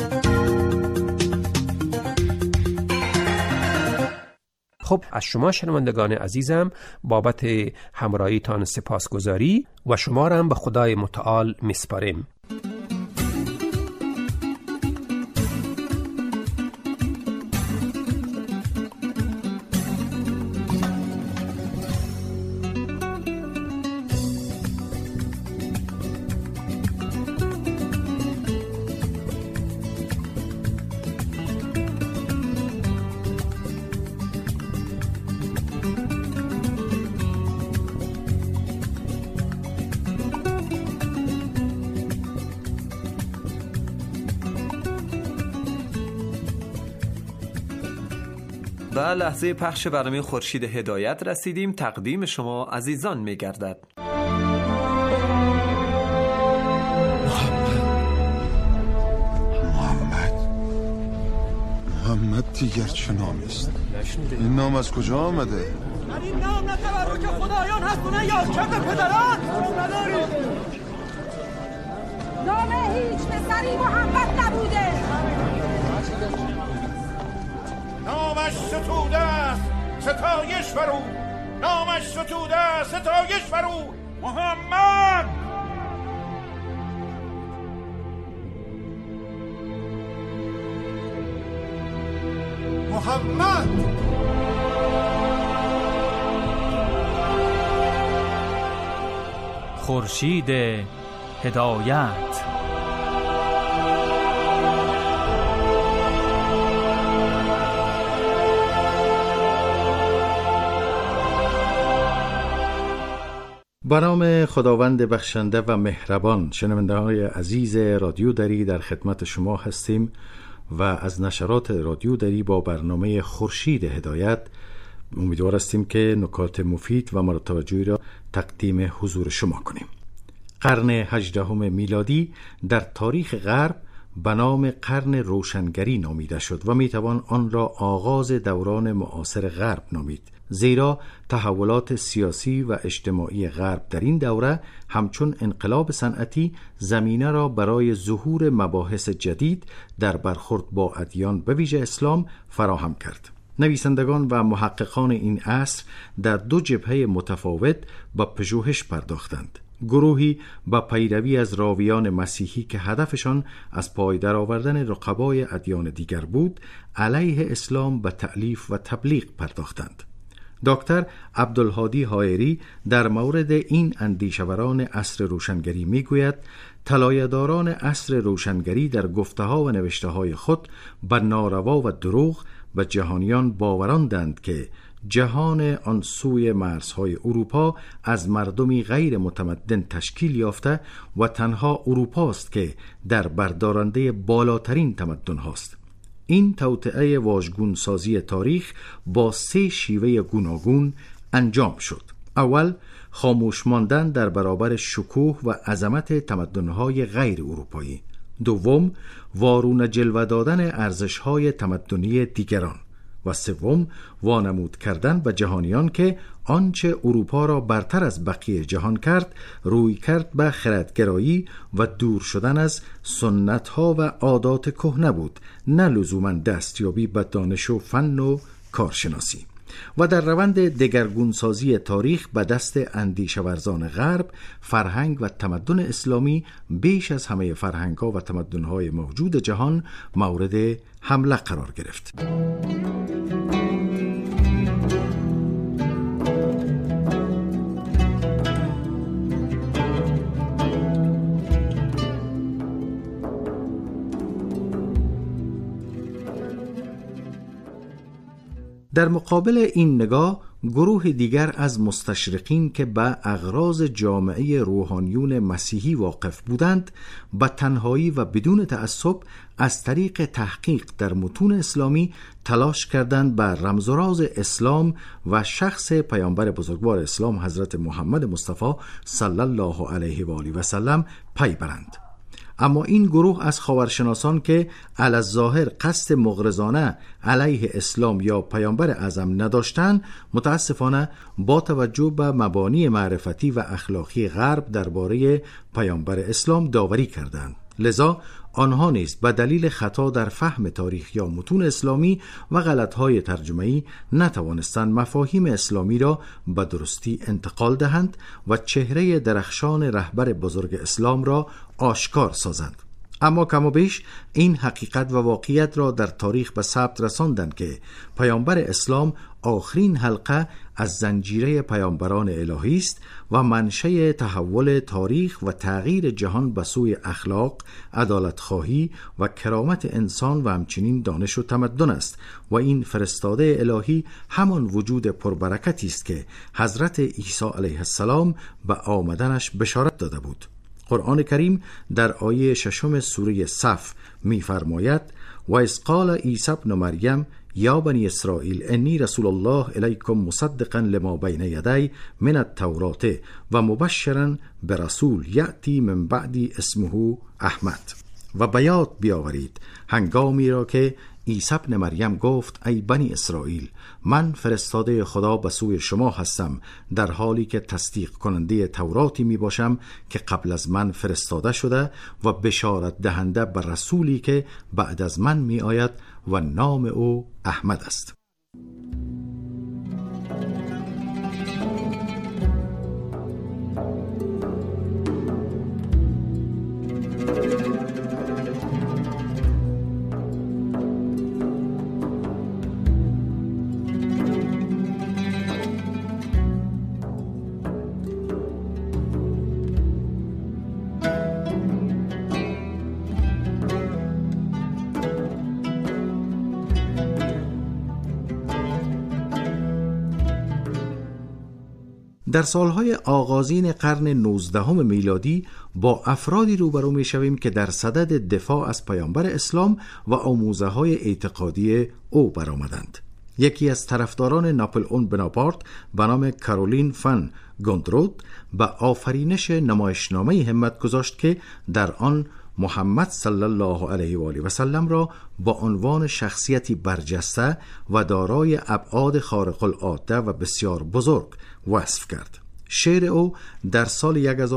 خب از شما شنوندگان عزیزم بابت همراهیتان سپاسگزاری و شما را هم به خدای متعال میسپاریم. و لحظه پخش برنامه خورشید هدایت رسیدیم. تقدیم شما عزیزان می‌گردد. محمد دیگر چه نامی است؟ این نام از کجا آمده؟ در این نام نه تبرک خدایان هست و نه یادکرد پدران. نام هیچ پسری محمد نبوده. نامش ستوده است ستایش برو، نامش ستوده است ستایش برو. محمد محمد خورشید هدایت. به نام خداوند بخشنده و مهربان. شنونده‌های عزیز رادیو دری در خدمت شما هستیم و از نشرات رادیو دری با برنامه خورشید هدایت امیدوار هستیم که نکات مفید و مورد توجهی را تقدیم حضور شما کنیم. قرن 18 میلادی در تاریخ غرب به نام قرن روشنگری نامیده شد و میتوان آن را آغاز دوران معاصر غرب نامید، زیرا تحولات سیاسی و اجتماعی غرب در این دوره همچون انقلاب صنعتی زمینه را برای ظهور مباحث جدید در برخورد با ادیان به ویژه اسلام فراهم کرد. نویسندگان و محققان این عصر در دو جبهه متفاوت به پژوهش پرداختند. گروهی با پیروی از راویان مسیحی که هدفشان از پای درآوردن رقبای ادیان دیگر بود، علیه اسلام به تألیف و تبلیغ پرداختند. دکتر عبدالهادی حائری در مورد این اندیشوران عصر روشنگری میگوید طلایه‌داران عصر روشنگری در گفته‌ها و نوشته‌های خود به ناروا و دروغ و جهانیان باوراندند که جهان آن سوی مرزهای اروپا از مردمی غیر متمدن تشکیل یافته و تنها اروپاست که در بردارنده بالاترین تمدن هاست. این توطئه واژگون سازی تاریخ با 3 شیوه گوناگون انجام شد. اول، خاموش ماندن در برابر شکوه و عظمت تمدن‌های غیر اروپایی. دوم، وارونه جلوه دادن ارزش‌های تمدنی دیگران. و سوم، وانمود کردن به جهانیان که آنچه اروپا را برتر از بقیه جهان کرد روی کرد به خردگرایی و دور شدن از سنت‌ها و عادات کهنه بود، نه لزوماً دستیابی به دانش و فن و کارشناسی. و در روند دگرگونسازی تاریخ به دست اندیشه‌ورزان غرب، فرهنگ و تمدن اسلامی بیش از همه فرهنگ‌ها و تمدن‌های موجود جهان مورد حمله قرار گرفت. در مقابل این نگاه گروه دیگر از مستشرقین که به اغراض جامعه روحانیون مسیحی واقف بودند به تنهایی و بدون تعصب از طریق تحقیق در متون اسلامی تلاش کردند بر رمز و راز اسلام و شخص پیامبر بزرگوار اسلام حضرت محمد مصطفی صلی الله علیه و آله و سلم پی برند. اما این گروه از خاورشناسان که علی الظاهر قصد مغرضانه علیه اسلام یا پیامبر اعظم نداشتند، متاسفانه با توجه به مبانی معرفتی و اخلاقی غرب درباره پیامبر اسلام داوری کردند. لذا آنها نیز به دلیل خطا در فهم تاریخ یا متون اسلامی و غلطهای ترجمه‌ای نتوانستند مفاهیم اسلامی را به درستی انتقال دهند و چهره درخشان رهبر بزرگ اسلام را آشکار سازند. اما کم و بیش این حقیقت و واقعیت را در تاریخ به ثبت رساندند که پیامبر اسلام آخرین حلقه از زنجیره پیامبران الهی است و منشأ تحول تاریخ و تغییر جهان به سوی اخلاق، عدالت‌خواهی و کرامت انسان و همچنین دانش و تمدن است و این فرستاده الهی همان وجود پربرکتی است که حضرت عیسی علیه السلام به آمدنش بشارت داده بود. قرآن کریم در آیه 6 سوره صف می‌فرماید: و اذ قال عیسی ابن مریم یا بنی اسرائیل انی رسول الله الیکم مصدقا لما بین یدی من التوراة و مبشرا برسول یأتی من بعدی اسمه احمد. و به یاد بیاورید هنگامی را که عیسی ابن مریم گفت ای بنی اسرائیل، من فرستاده خدا به سوی شما هستم، در حالی که تصدیق کننده توراتی می باشم که قبل از من فرستاده شده و بشارت دهنده بر رسولی که بعد از من می آید و نام او احمد است. در سالهای آغازین قرن 19 میلادی با افرادی روبرو می شویم که در صدد دفاع از پیامبر اسلام و آموزه‌های اعتقادی او برآمدند. یکی از طرفداران ناپلئون بناپارت به نام کارولین فن گوندرود به آفرینش نمایشنامه همت گذاشت که در آن محمد صلی الله علیه و آله و سلم را با عنوان شخصیتی برجسته و دارای ابعاد خارق العاده و بسیار بزرگ وصف کرد. شعر او در سال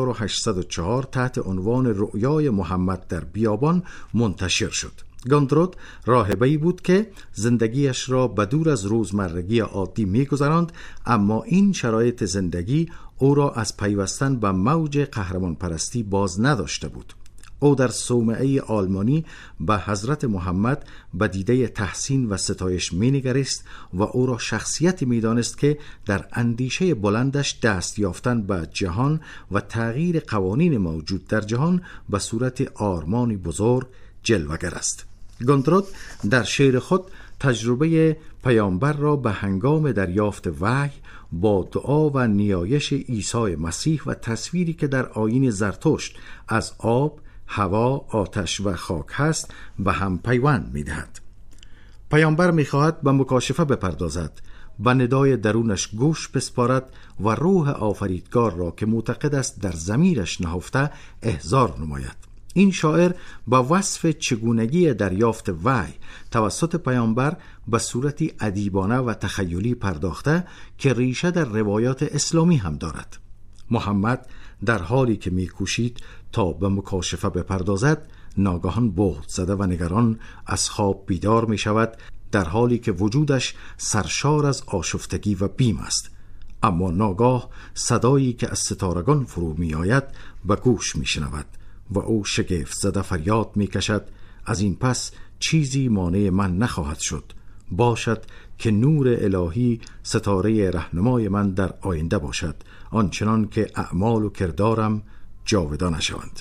1804 تحت عنوان رؤیای محمد در بیابان منتشر شد. گوندرود راهبه‌ای بود که زندگیش را بدور از روزمرگی عادی می‌گذراند، اما این شرایط زندگی او را از پیوستن به موج قهرمان پرستی باز نداشته بود. او در صومعه آلمانی به حضرت محمد به دیده تحسین و ستایش می‌نگریست و او را شخصیتی می‌دانست که در اندیشه بلندش دست یافتن به جهان و تغییر قوانین موجود در جهان به صورت آرمانی بزرگ جلوه‌گر است. گوندرود در شعر خود تجربه پیامبر را به هنگام دریافت وحی با دعا و نیایش عیسی مسیح و تصویری که در آیین زرتشت از آب، هوا، آتش و خاک هست به هم پیوند می‌دهد. پیامبر می‌خواهد به مکاشفه بپردازد، به ندای درونش گوش بسپارد و روح آفریدگار را که معتقد است در ضمیرش نهفته احضار نماید. این شاعر با وصف چگونگی دریافت وحی توسط پیامبر به صورتی ادیبانه و تخیلی پرداخته که ریشه در روایات اسلامی هم دارد. محمد در حالی که می‌کوشید تا به مکاشفه بپردازد، ناگهان بهت زده و نگران از خواب بیدار می شود، در حالی که وجودش سرشار از آشفتگی و بیم است. اما ناگاه صدایی که از ستارگان فرو می آید به گوش می شنود و او شگفت زده فریاد می کشد: از این پس چیزی مانع من نخواهد شد، باشد که نور الهی ستاره رهنمای من در آینده باشد، آنچنان که اعمال و کردارم جاودانه شوند.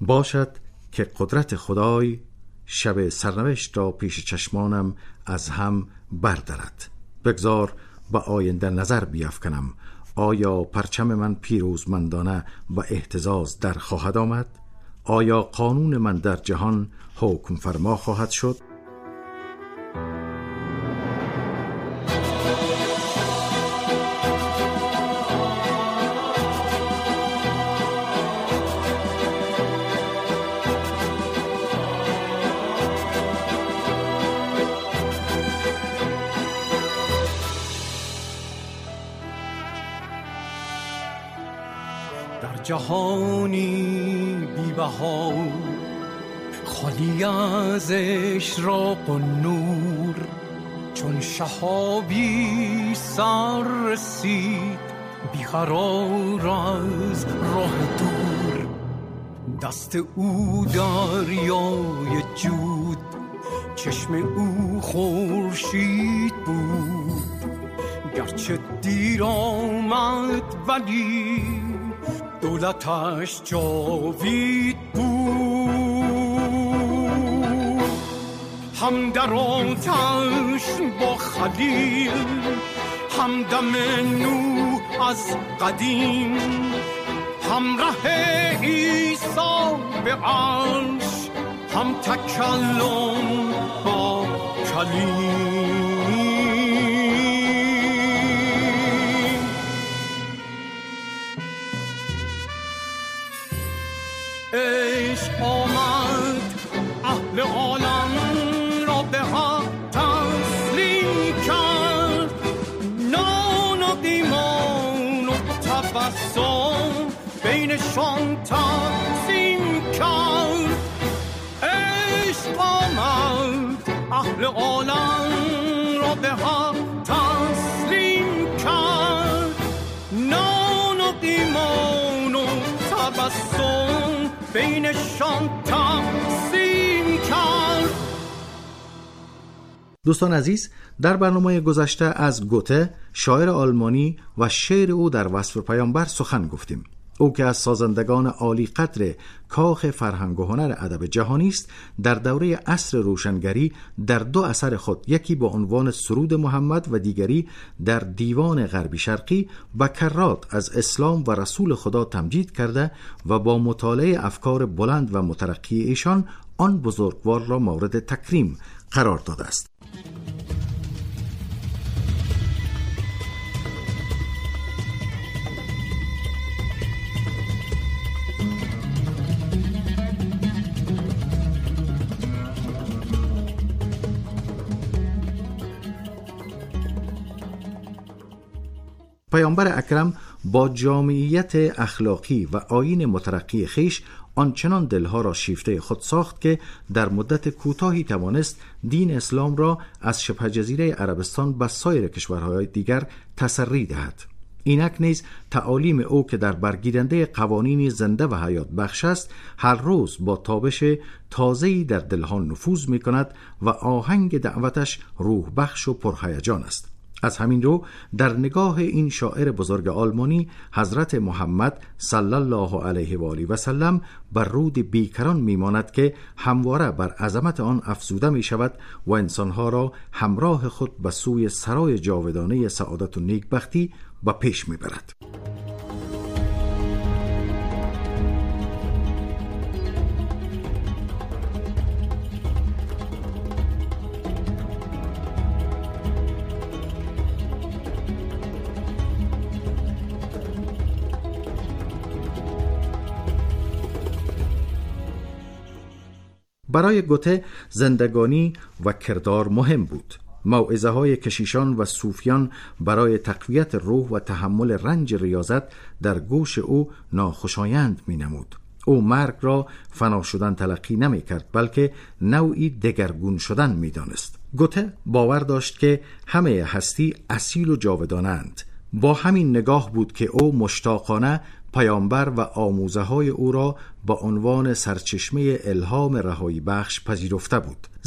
باشد که قدرت خدای شب سرنوشت را پیش چشمانم از هم بردارد. بگذار به آینده نظر بیفکنم. آیا پرچم من پیروزمندانه و اهتزاز در خواهد آمد؟ آیا قانون من در جهان حکم فرما خواهد شد؟ جهانی بی‌بها خالی از اشراق و نور، چون شهابی سر رسید بیقرار از راه دور. دست او دریای جود، چشم او خورشید بود. گرچه دیر آمد ولی دولتش جاوید بود. هم در آتش با خلیل، هم دم نو از قدیم، هم ره عیسی به عرش، هم تکلم با کلیم. عشق آمد اهل عالم را به حق تسلیم کرد، نان و ایمان و تبسم بینشان تقسیم کرد. عشق آمد اهل عالم را به حق تسلیم کرد، نان و ایمان و تبسم بینشان تقسیم کرد. دوستان عزیز، در برنامه گذشته از گوته، شاعر آلمانی و شعر او در وصف پیامبر سخن گفتیم. او که از سازندگان عالی قدر کاخ فرهنگ و هنر ادب جهانی است، در دوره عصر روشنگری در دو اثر خود، یکی با عنوان سرود محمد و دیگری در دیوان غربی شرقی، به کرات از اسلام و رسول خدا تمجید کرده و با مطالعه افکار بلند و مترقی ایشان آن بزرگوار را مورد تکریم قرار داده است. پیامبر اکرم با جامعیت اخلاقی و آیین مترقی خیش آنچنان دلها را شیفته خود ساخت که در مدت کوتاهی توانست دین اسلام را از شبه جزیره عربستان به سایر کشورهای دیگر تسری دهد. اینک نیز تعالیم او که در برگیرنده قوانین زنده و حیات بخش است، هر روز با تابش تازه‌ای در دلها نفوذ می کند و آهنگ دعوتش روح بخش و پرهیجان است. از همین رو در نگاه این شاعر بزرگ آلمانی، حضرت محمد صلی الله علیه و آله و سلم بر رود بیکران میماند که همواره بر عظمت آن افزوده می شود و انسانها را همراه خود به سوی سرای جاودانه سعادت و نیکبختی به پیش می برد. برای گوته زندگانی و کردار مهم بود. موعظه های کشیشان و صوفیان برای تقویت روح و تحمل رنج ریاضت در گوش او ناخوشایند می نمود. او مرگ را فنا شدن تلقی نمی کرد، بلکه نوعی دگرگون شدن می دانست. گوته باور داشت که همه هستی اصیل و جاودانند. با همین نگاه بود که او مشتاقانه پیامبر و آموزه های او را با عنوان سرچشمه الهام رهایی بخش پذیرفته بود.